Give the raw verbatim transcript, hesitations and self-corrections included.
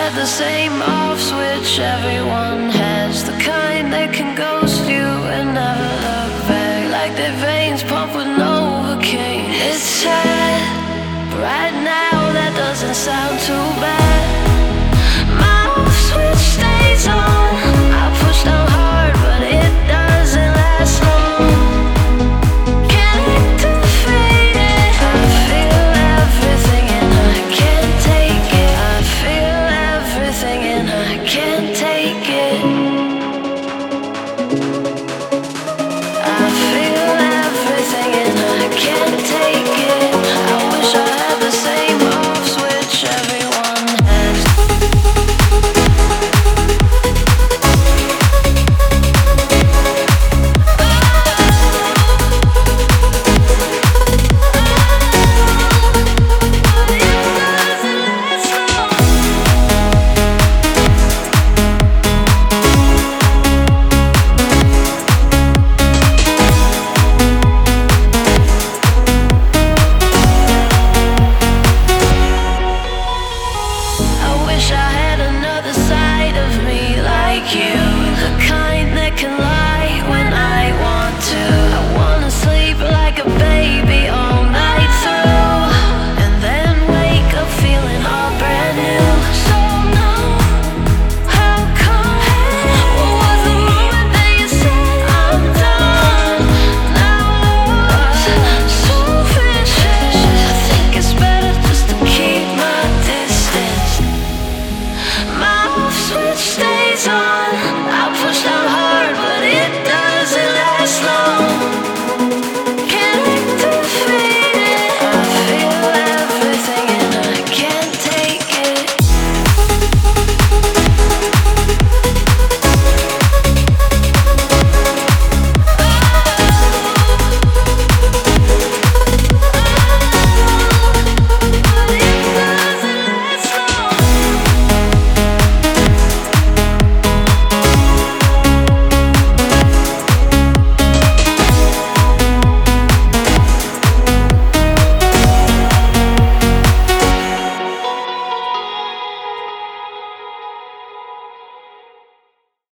had the same off switch everyone has, the kind that can ghost you and never look back, like their veins pump with Novocaine. It's sad, but right now that doesn't sound too bad.